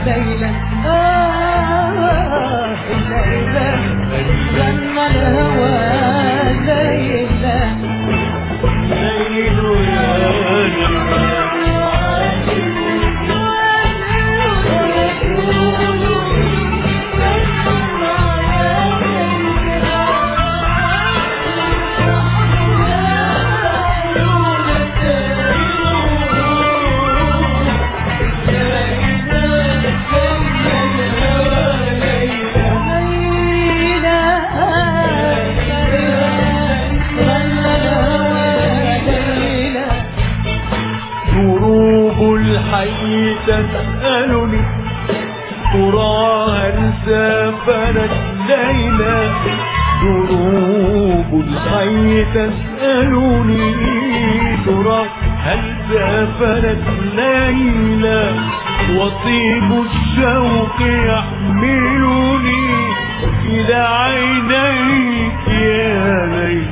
ليلى ليلى لما الهوى ليلى ليل الحي تسألني تراها سافرت ليلى دروب الحي تسألني ترى هل سافرت ليلى وطيب الشوق يحملني إلى عينيك يا ليل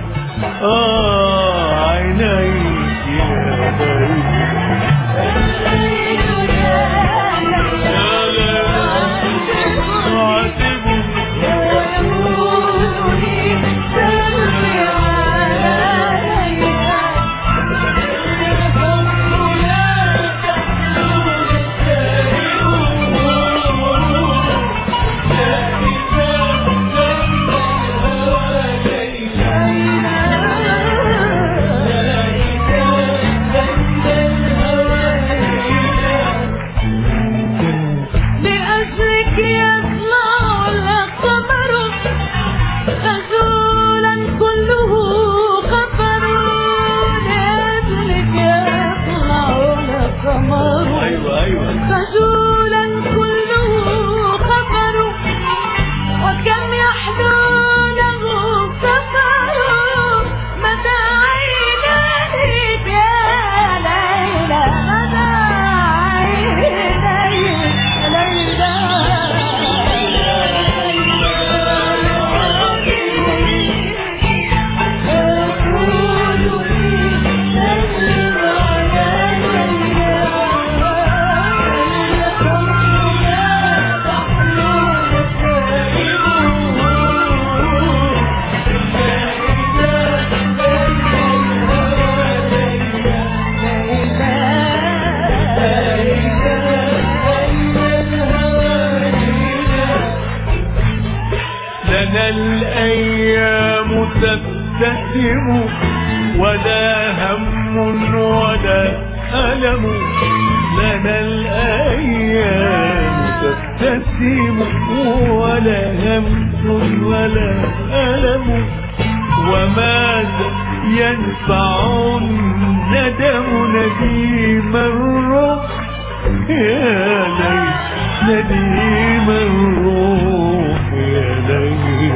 عينيك يا ليل الأيام تبتسم ولا هم ولا ألم لنا الأيام تبتسم ولا هم ولا ألم وماذا ينفع الندم نديم الروح يا ليل نديم الروح يا ليل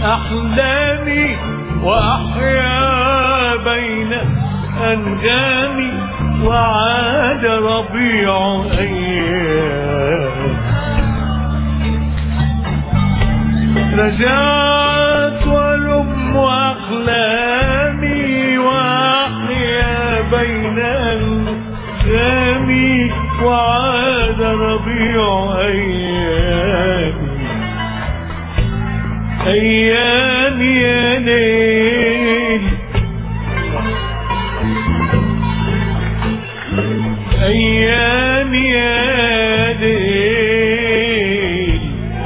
أحلامي وأحيا بين أنغامي وعاد ربيع أيام. رجعت ولم أحلامي وأحيا بين أنغامي وعاد ربيع أيامي. أيامي يا ليل أيامي يا ليل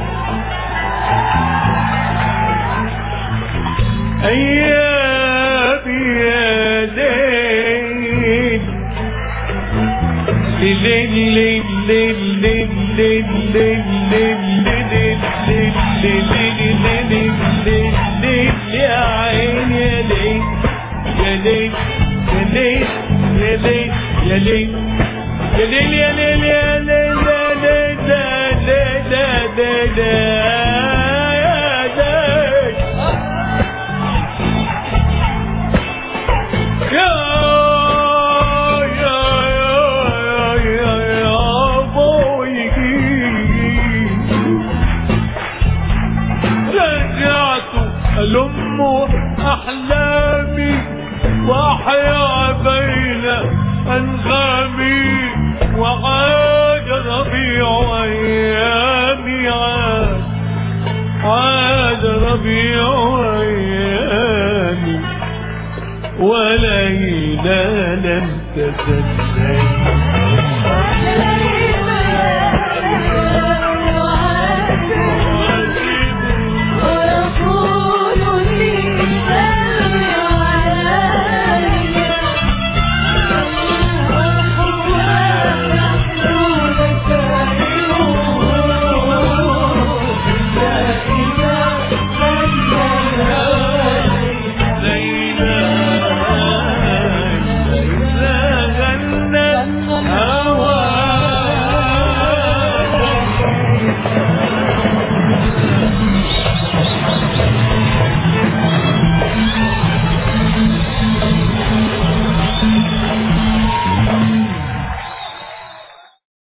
أيامي يا ليل ليل ليل ليل ليل ليل ليل ليل يا عين يا ليل يا ليل يا ليل يا ليل يا ليل يا ليل يا ليل يا ليل ألم أحلامي وأحيا بين أنغامي وعاد ربيع أيامي عاد ربيع أيامي وليلى لم تتنين